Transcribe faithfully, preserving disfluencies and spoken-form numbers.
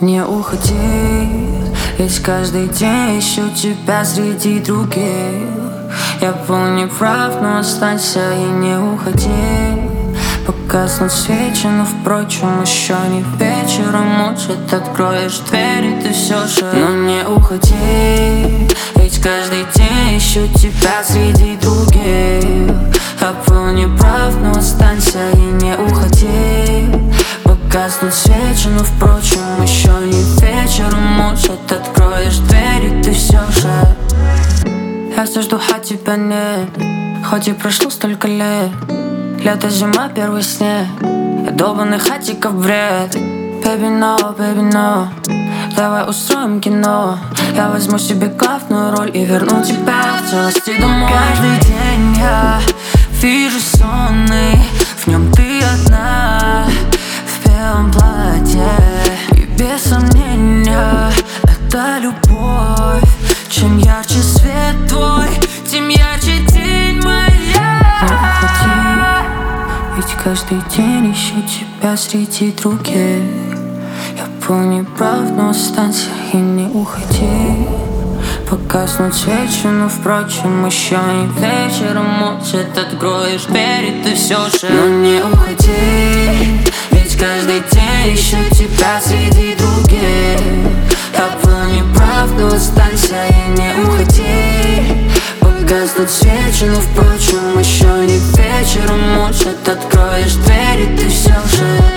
Не уходи, ведь каждый день ищу тебя среди других. Я был неправ, но останься и не уходи. Погаснут свечи, но впрочем еще не вечер. Может, откроешь дверь и ты все же. Но не уходи, ведь каждый день ищу тебя среди других. Я был неправ, но останься и не уходи. Погаснут свечи, но впрочем еще не вечер. Может, откроешь дверь и ты все же. Я все жду, а тебя нет, хоть и прошло столько лет. Лето, зима, первый снег, я долбанный хатиков бред. Baby, no, baby, no, давай устроим кино. Я возьму себе главную роль и верну тебя в целости домой. Каждый день я вижу сонный, в нем ты одна, в белом платье. И без сомнения, это любовь. Чем ярче свет твой, тем ярче тень моя. Ведь каждый день ищу тебя среди других. Я был неправ, но останься и не уходи. Погаснут свечи, но впрочем еще не вечер. Может, откроешь дверь и ты все же. Но не уходи, ведь каждый день ищу тебя среди других. Я был неправ, но останься и не уходи. Погаснут свечи, но впрочем еще не вечер. Может, откроешь дверь и ты все же.